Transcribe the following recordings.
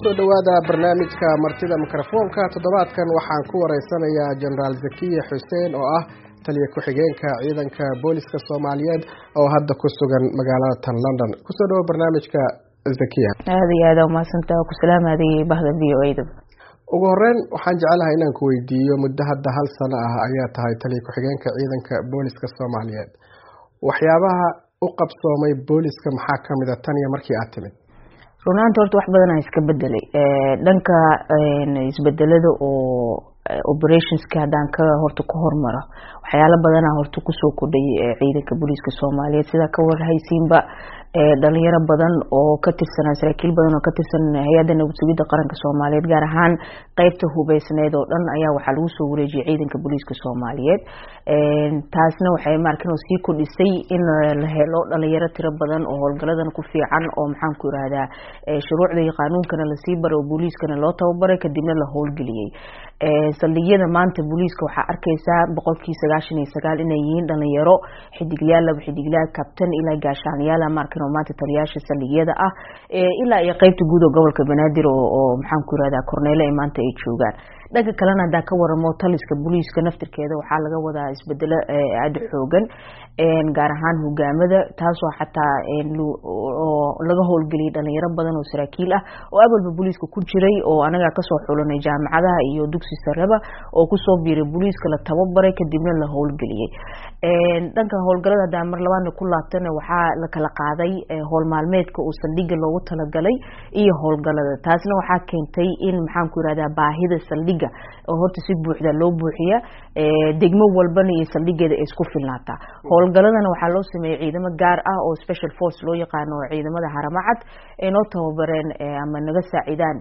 kusoo dhawaada barnaamijka martida mikrofoonka toddobaadkan waxaan ku wareysanayaa Generaal Zakiya Xuseen oo ah taliye ku-xigeenka ciidanka booliska Soomaaliyeed oo hadda ku sugan magaalada London. Kusoo dhawaada barnaamijka Zakiya. aad u mahadsantahay ku salaamaday bahda VOA. ugu horreyn waxaan jecelahay inaan ku weydiiyo muddo hadda hal sano ah ayaa tahay taliye ku-xigeenka ciidanka booliska Soomaaliyeed. waxyaabaha u qabsoomay booliska maxaa kamid ah tan iyo markii aad timid? runtii horta wax badan iska bedelay dhanka isbedelada oo operationska hadaan ka horta ku hormaro waxyaalo badan horta ku soo kordhay ciidanka booliska Soomaaliyeed sida ka warhaysiinba dhalinyaro badan oo ka tirsan saraakiil badan oo ka tirsan hay'adda nabad sugidda qaranka Soomaaliyeed gaar ahaan qaybta hubeysneed oo dhan ayaa waxa lagu soo wareejiyay ciidanka booliska Soomaaliyeed taasna waxay markan sii kordhisay in la helo dhalinyaro tiro badan oo howlgaladan ku fiican oo maxaan ku yiraahdaa shuruucda iyo qaanuunkana la sii baro booliskana loo tababaray kadibna la howlgeliyay saldhigyada maanta booliska waxa arkaysaa 99% inay yihiin dhalinyaro xidigyaal laba xidiglaal kabtan ilaa gaashaanyaal markan oo maanta taliyaasha saldhigyada ah ilaa iyo qaybta guud ee gobolka Banaadir oo maxaan ku yiraahdaa korneele ay maanta ay joogaan. dhanka kalena hadda ka waramo taliska booliska naftirkeeda waxaa laga wadaa isbedelo aad xoogan gaar ahaan hogaamada taasoo xataa laga howlgeliyay dhalinyaro badan oo saraakiil ah oo abalba booliska ku jiray oo anaga ka soo xulanay jaamacadaha iyo dugsi sareba oo ku soo biiray booliska la tababaray kadibna la howlgeliyay dhanka howlgalada hadda mar labaad ku laabtana waxaa la kala qaaday howl maalmeedka oo saldhiga loogu talagalay iyo howlgalada taasna waxaa keentay in maxaan ku yiraahdaa baahida saldhiga oo horta si buuxda loo buuxiya degmo walbana iyo saldhigeeda isku filnaata howlgaladana waxaa loo sameeyay ciidamo gaar ah oo special force loo yaqaano ciidamada haramacad ee noo tababareen ama naga saacidaan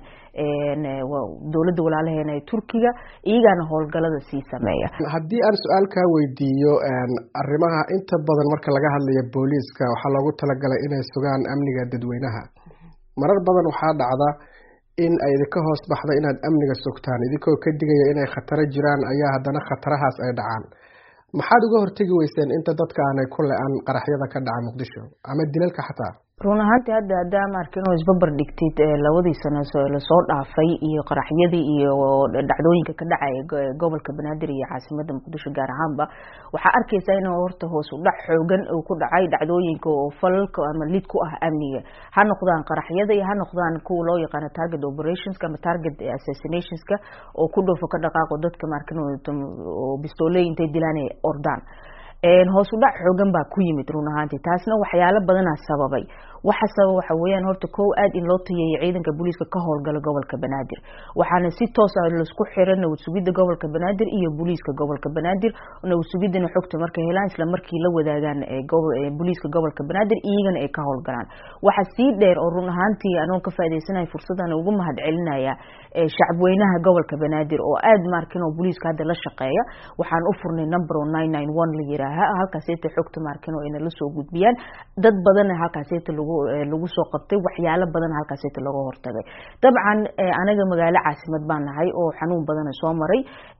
dawladda walaalaheena ee Turkiga iyagana howlgalada sii sameeya. haddii aan su'aal ka weydiiyo arrimaha inta badan marka laga hadlayo booliska waxaa loogu talagalay inay sugaan amniga dadweynaha marar badan waxaa dhacda in ay idinka hoos baxda inaad amniga sugtaan idinkoo ka digaya inay khataro jiraan ayaa haddana khatarahaas ay dhacaan maxaad uga hortagi weyseen inta dadka aanay ku le'an qaraxyada ka dhaca Muqdisho ama dilalka xataa? run ahaantii hadda markan oo isbabar dhigtid labadii sano la soo dhaafay iyo qaraxyadii iyo dhacdooyinka ka dhacay gobolka Banaadir iyo caasimadda Muqdisho gaar ahaanba waxa arkaysaa in horta hoos u dhac xoogan oo ku dhacay dhacdooyinka oo falalka ama lid ku ah amniga ha noqdaan qaraxyada iyo ha noqdaan kuwa loo yaqaan target operations ama target assassinations oo ku dhufo ka dhaqaaqo dadka markan oo bistoolay intay dilaan ay ordaan hoos u dhac xoogan baa ku yimid run ahaantii taasna waxyaalo badan sababay waxa weeyaan horta koow aad in loo tayeeyo ciidanka booliska ka howlgala gobolka Banaadir waxaana si toos ah la isku xiran nabad sugidda gobolka Banaadir iyo booliska gobolka Banaadir nabad sugidana xogta markay helaan isla markii la wadaagaan booliska gobolka Banaadir iyagana ay ka howlgalaan waxa si dheer oo run ahaantii anoo ka faa'iideysanahay fursadan ugu mahad celinaya shacabweynaha gobolka Banaadir oo aad markan oo booliska hadda la shaqeeya waxaan u furnay number 991 la yiraahdo halkaas ay xogta markan oo in la soo gudbiyaan dad badan halkaas ay lagu soo qabtay waxyaalo badan halkaas ay laga hortagay dabcan anaga magaalo caasimad baan nahay oo xanuun badan soo maray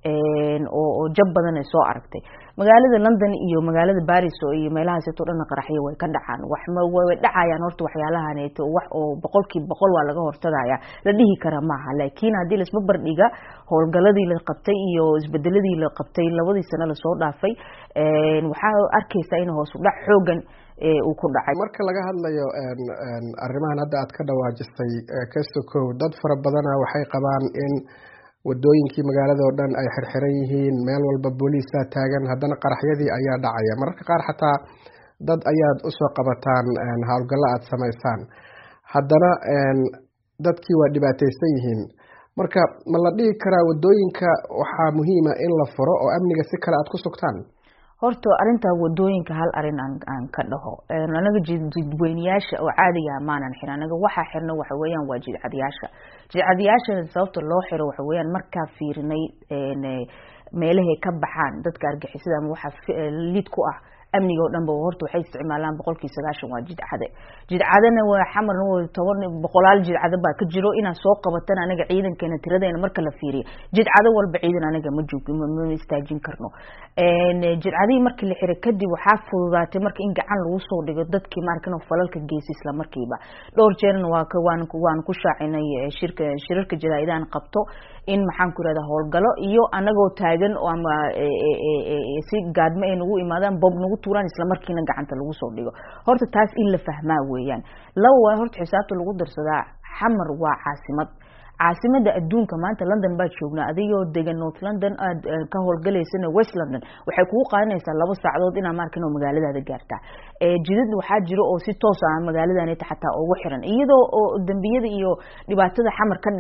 oo jab badan soo aragtay magaalada London iyo magaalada Paris iyo meelahaas oo dhan qaraxyo way ka dhacaan wax ma way dhacayaan horta waxyaalahan ay wax oo 100% waa laga hortagaya la dhihi kara maaha laakiin hadii la isba bardhiga howlgaladii la qabtay iyo isbedeladii la qabtay labadii sano la soo dhaafay waxa arkaysaa in hoos u dhac xoogan uu ku dhacay marka laga hadlayo arrimahan hadda aad ka dhawaajisay ka sokow dad fara badan waxay qabaan in wadooyinkii magaalada oo dhan ay xirxiran yihiin meel walba booliska taagan haddana qaraxyadii ayaa dhacaya mararka qaar xataa dad ayaad u soo qabataan hawlgallo aad samaysaan haddana dadkii waa dhibaataysan yihiin marka ma la dhihi karaa wadooyinka waxaa muhiim ah in la furo oo amniga si kale aad ku sugtaan? horta arinta wadooyinka hal arin aan ka dhaho anaga jidweynayaasha oo caadiga maanan xiran anaga waxa xirna waxa weeyaan waa jidcadiyaasha sababta loo xiro waxa weeyaan marka fiirinay meelaha ka baxaan dadka argixisada ama waxa lid ku ah amniga oo dhanba horta waxay isticmaalaan 190 waa jidcadana waa xamarna waa 10 jidcada baa ka jiro inaan soo qabatan anaga ciidankeena tiradeena marka la fiiriyo jidcada walba ciidan anaga ma joogin ma istaajin karno jidcadii markii la xiray kadib waxaa fududaatay marka in gacan lagu soo dhigo dadkii markan falalka geesay isla markiiba dhowr jeerna waan ku shaacinay shirarka jaraa'idaan qabto in maxaan ku raada howlgalo iyo anagoo taagan oo ama si gaadma ay nagu imaadaan bob nagu tuuraan isla markiina gacanta lagu soo dhigo horta taas in la fahmaa weeyaan lawa horta xisaabta lagu darsadaa xamar waa caasimada adduunka maanta London baa joognaa adigoo degan North London aad ka howlgalaysana West London waxay kugu qaadanaysaa 2 saacadood inaad markan magaaladaada gaartaa jidad waxaa jiro oo si toos ah magaaladaana xataa ugu xiran iyadoo dambiyada iyo dhibaatada xamar ka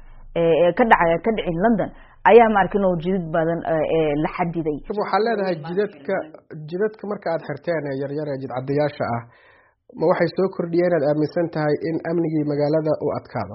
dhicin London ayaa markan oo jidad badan la xadiday waxa leedahay jidadka marka aad xirteen yar jidcadayaasha ah ma waxay soo kordhiyeen aad aaminsan tahay in amnigii magaalada uu adkaado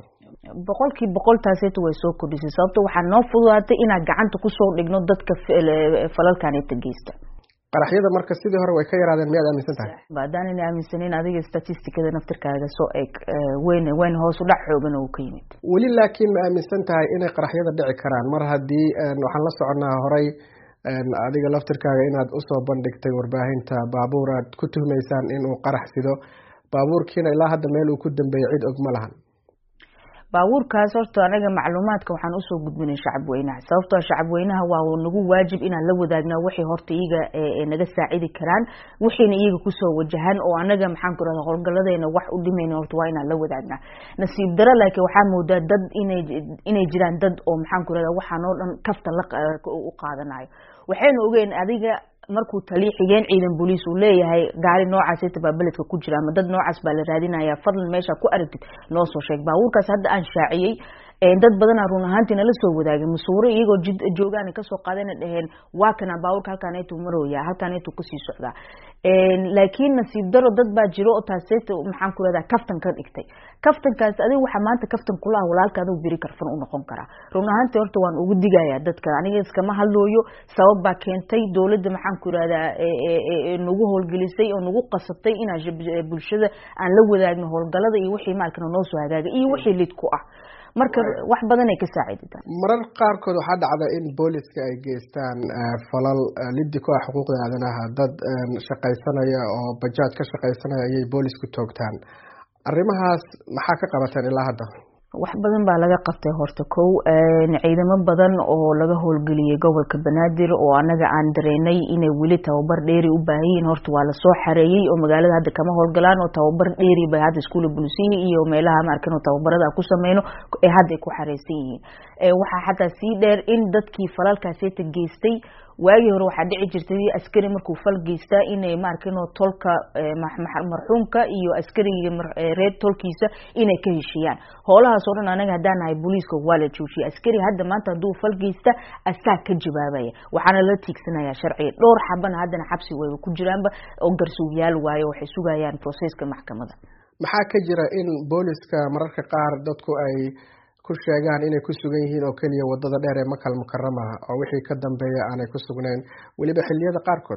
100% taasaytu way soo kordhisay sababtoo waxaa noo fududaatay inaan gacanta ku soo dhigno dadka falalkan ay tageysta qaraxyada marka sidii hore way ka yaraadeen miyaad aaminsan tahay baadaan in aaminsaneyn adiga statistikada naftirkaaga soo eeg weyn hoos u dhac xoogan oo ka yimid wali laakiin ma aaminsan tahay inay qaraxyada dhici karaan mar haddii waxaan la soconaa horay adiga laftirkaaga inaad u soo bandhigtay warbaahinta baabuur aad ku tuhmaysaan inuu qarax sido baabuurkiina ilaa hadda meel uu ku dambeeyay cid og ma lahan baabuurkaas horta anaga macluumaadka waxaan u soo gudbinay shacab weynaha sababtoo shacab weynaha waa nagu waajib inaan la wadaagnaa wixii horta iyaga naga saacidi karaan wixiina iyaga ku soo wajahan oo anaga maxaan ku radaa howlgaladeena wax u dhimayna horta waa inaan la wadaagnaa nasiib daro laakiin waxaa moodaa dad inay jiraan dad oo maxaan ku radaa waxaan oo dhan kafta u qaadanayo waxaynu ogeyn adiga markuu taliye xigeen ciidan booliis uu leeyahay gaari noocaas ee tabaabaladka ku jira ama dad noocaas baa la raadinaya fadlan meesha ku aragtid noo soo sheeg baabuurkaas hadda aan shaaciyay dad badan run ahaantiina la soo wadaagay masuuro iyagoo joogaan ka soo qaadana dhaheen waa kana baabuurka halkaan ay marooya halkaan ay ku sii socdaa laakiin nasiib daro dad baa jiro oo taasayta maxaan ku radaa kaftan ka dhigtay kaftankaas adiga waxa maanta kaftan kula walaalkaada biri karfan u noqon kara run ahaantii horta waan ugu digayaa dadka aniga iskama hadlooyo sabab baa keentay dawladda maxaan ku radaa nagu howlgelisay oo nagu qasabtay in bulshada aan la wadaagno howlgalada iyo wixii maalkan noo soo hagaaga iyo wixii lid ku ah marka wax badan ay ka saacidaan marar qaarkood waxa dhacda in booliska ay geystaan falal liddi ku ah xuquuqda aadanaha dad shaqaysanaya oo bajaaj ka shaqaysanaya ayay boolisku toogtaan arrimahaas maxaa ka qabateen ilaa hadda wax badan baa laga qabtay horta kow ciidamo badan oo laga howlgeliyay gobolka Banaadir oo anaga aan dareynay inay wili tababar dheeri u baahan yihiin horta waa la soo xareeyay oo magaalada hadda kama howlgalaan oo tababar dheeri bay hadda iskuul bulisiin iyo meelaha markan oo tababarada ku sameeyno ee hadda ku xareysan yihiin waxa xataa sii dheer in dadkii falalkaas ay geystay waagi hore waxa dhici jirtay askari markuu fal geystaa inay markan oo tolka marxuumka iyo askariga reed tolkiisa inay ka heshiyaan hoolahaas oo dhan anaga hadaan nahay booliiska waa la joojiyay askari hadda maanta haduu fal geysta asaa ka jawaabaya waxaana la tiigsanaya sharci dhowr xabana hadana xabsi way ku jiraanba oo garsuuyaal waayo waxay sugayaan processka maxkamadda maxaa ka jira in booliiska mararka qaar dadku ay ku sheegaan inay ku sugan yihiin oo kaliya wadada dheer ee Makal Mukarrama oo wixii ka dambeeya aanay ku sugnayn waliba xilliyada qaarkood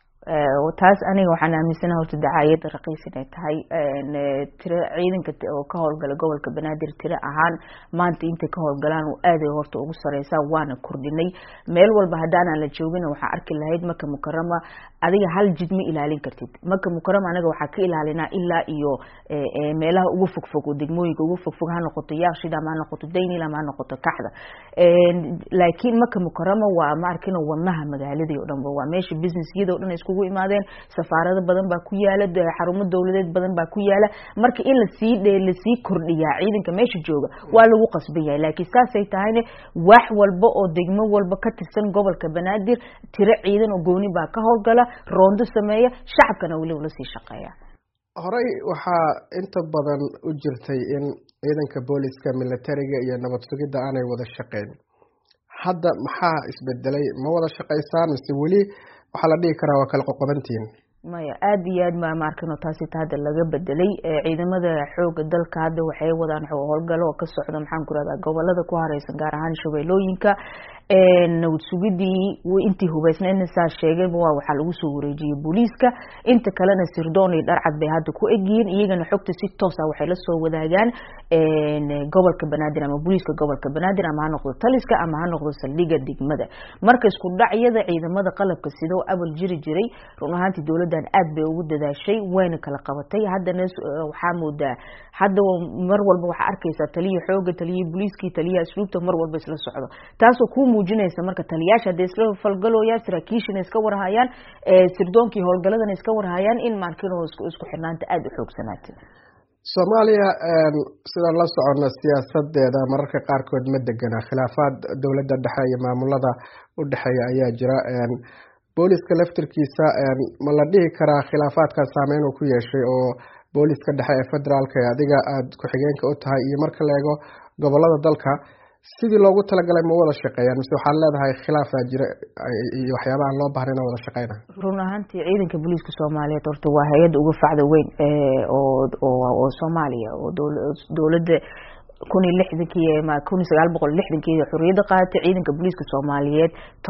taas aniga waxaan aaminsanahay horta dacaayada raqiis inay tahay tira ciidanka oo ka howlgala gobolka Banaadir tira ahaan maanta inta ka howlgalaan oo aad ay horta ugu sareysaa waana kordhinay meel walba hadaan la joogin waxa arki lahayd Makal Mukarrama adiga hal jid ma ilaalin kartid Makal Mukarrama anaga waxa ka ilaalinaa ilaa iyo meelaha ugu fogfog oo degmooyinka ugu fogfog ha noqoto Yaaqshida ma noqoto Daynila ma noqoto Kaxda laakiin Makal Mukarrama waa ma arkin wadnaha magaalada oo dhan waa meesha businessyada oo dhan isku imaadeen safaarada badan baa ku yaala xarumo dawladeed badan baa ku yaala marka in la sii kordhiyaa ciidanka meesha jooga waa lagu qasban yahay laakiin saasay tahayna wax walba oo degmo walba ka tirsan gobolka Banaadir tiro ciidan oo gooni baa ka howlgala roondo sameeya shacabkana wali la sii shaqeeya horay waxaa inta badan u jirtay in ciidanka booliska militariga iyo nabad sugidda aanay wada shaqeyn hadda maxaa isbedelay ma wada shaqeysaan mise wali waxa la dhigi karaa waa kala qoqobantiin maya aad iyo aad ma markano taasi hadda laga bedelay ciidamada xooga dalka hadda waxay wadaan howlgalo oo ka socda maxaan ku radaa gobolada ku hareysan gaar ahaan shabeelooyinka nabad sugidii intii hubaysnayna saa sheegay waxa lagu soo wareejiyay booliiska inta kalena sirdoon iyo dharcad bay hadda ku egyihiin iyagana xogta si toos ah waxay la soo wadaagaan gobolka Banaadir ama booliiska gobolka Banaadir ama ha noqdo taliska ama ha noqdo saldhiga degmada marka isku dhacyada ciidamada qalabka sidoo abal jiri jiray run ahaantii dawladdan aad bay ugu dadaashay wayna kala qabatay haddana waxaa moodaa hadda mar walba waxa arkaysa taliye xooga taliye booliiskii taliye asluubta mar walba isla socdo taasoo ku muujinaysa marka taliyaasha hadday isla falgalooyaan saraakiishina iska warhayaan sirdoonkii howlgaladana iska warhayaan in markino isku xirnaanta aad u xoogsanaatay Soomaaliya sida la socono siyaasadeeda mararka qaarkood ma degana khilaafaad dawladda dhexe iyo maamulada u dhaxeeya ayaa jira booliska laftirkiisa ma la dhihi karaa khilaafaadka saameyn uu ku yeeshay oo booliska dhexe ee federaalka ee adiga aad ku xigeenka u tahay iyo marka la eego gobolada dalka sidii loogu talagalay ma wada shaqeeyaan mise waxaad leedahay khilaafaa jira iyo waxyaabaha aan loo baahnayn in wada shaqeyna run ahaantii ciidanka booliiska Soomaaliyeed horta waa hay'ad uga facda weyn oo Soomaaliya oo dawladda 1960 xorriyada qaadatay ciidanka booliiska Soomaaliyeed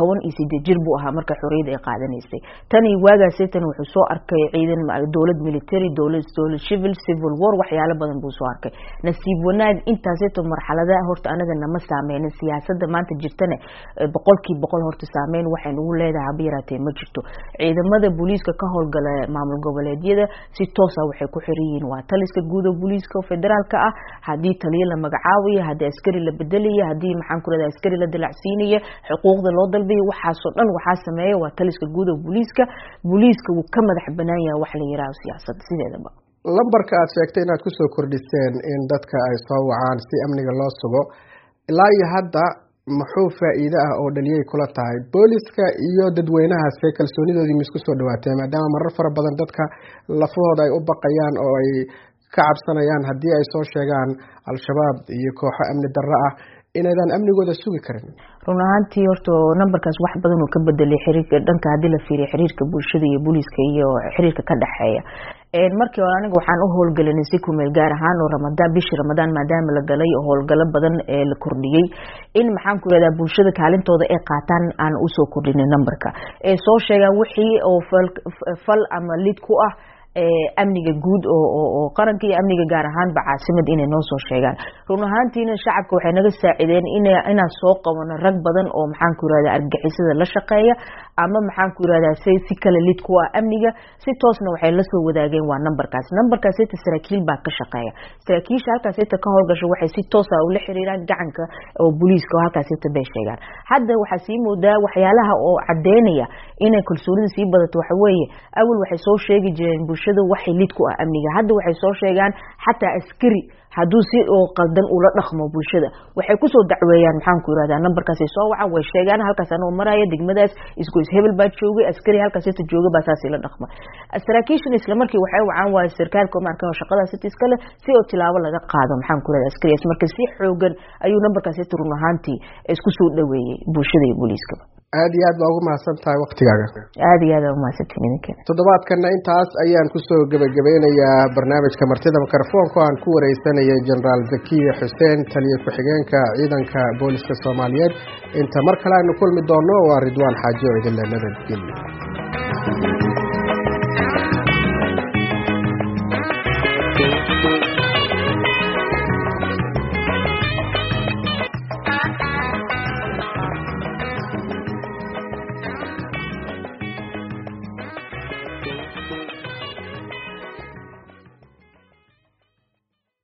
18 jir buu ahaa marka xorriyada ay qaadanaysay tani waagaasay tan wuxuu soo arkay ciidan dawlad military dawlad civil war waxyaalo badan buu soo arkay nasiib wanaag intaasayto marxaladaha horta anaga nama saameeyna siyaasadda maanta jirtana boqolkiiba horta saameyn waxay ugu leedahay biiratay ma jirto ciidamada booliiska ka howlgala maamul goboleedyada si toos ah waxay ku xiriireen waa taliska guud ee booliiska federaalka ah hadii taliye magacaawiya hadii askari la bedeliyo hadii maxaan ku radaa askari la dilacsiinayo xuquuqda loo dalbayo waxaas oo dhan waxa sameeyo waa taliska guud ee booliiska uu ka madax banaan yahay wax la yiraahdo siyaasad sideedaba lambarka aad sheegtay inaad ku soo kordhiseen in dadka ay soo wacaan si amniga loo sugo ilaa iyo hadda muxuu faa'iido ah oo dhaliyay kula tahay booliiska iyo dadweynaha si kalsoonidoodii misku soo dhawaatay maadaama marar fara badan dadka lafahooda ay u baqayaan oo ay ka cabsanayaan hadii ay soo sheegaan al-shabaab iyo kooxo amni darro ah inaydan amnigooda sugi karin run ahaantii horta numberkaas wax badan oo ka bedelay xiriirka dhanka hadii la fiiriyo xiriirka bulshada iyo booliiska iyo xiriirka ka dhaxeeya markii hore aniga waxaan u howlgalinay si ku meel gaar ahaan oo bishii Ramadaan maadaama la galay oo howlgalo badan ee la kordhiyay in maxaan ku radaa bulshada kaalintooda ay qaataan aan u soo kordhinay numberka soo sheegaan wixii oo fal ama lid ku ah amniga guud oo qaranka iyo amniga gaar ahaan caasimad inay noo soo sheegaan run ahaantiina shacabka waxay naga saacideen inaan soo qabano rag badan oo maxaan ku radaa argagixisada la shaqeeya ama maxaan ku radaa si kala lid ku ah amniga si toosna waxay la soo wadaageen waa numberkaas saraakiil baa ka shaqeeya saraakiisha halkaas ka howlgasho waxay si toos ah ula xiriiraan gacanka oo booliiska halkaas bay sheegaan hadda waxa sii moodaa waxyaalaha oo cadeynaya inay kalsoonida sii badato waxa weeye awal waxay soo sheegi jireen waxay lid ku ah amniga hadda waxay soo sheegaan xataa askari haduu si oo qaldan ula dhaqmo bulshada waxay ku soo dacweeyaan maxaan ku yiraahdaa numberkaas ay soo wacan way sheegaan halkaas anoo maraya degmadaas isgoys hebel baa joogay askari halkaas inta jooga baa saasi la dhaqma saraakiishan isla markii waxay wacan waa sarkaalka markaa shaqadaas iskale si oo tilaabo laga qaado maxaan ku yiraahdaa askariyaas marka si xoogan ayuu numberkaas run ahaantii isku soo dhaweeyay bulshada iyo booliiska aad iyo aad baa ugu mahadsantahay waqtigaaga aad iyo aad mahadsantahay idinka toddobaadkana intaas ayaan ku soo gabagabeynayaa barnaamijka martida mikrofoonka aan ku wareysanayay General Zakiya Xuseen taliye ku xigeenka ciidanka booliska Soomaaliyeed inta mar kale aynu kulmi doono waa Ridwaan Xaaji oo idin la nabadgeliyo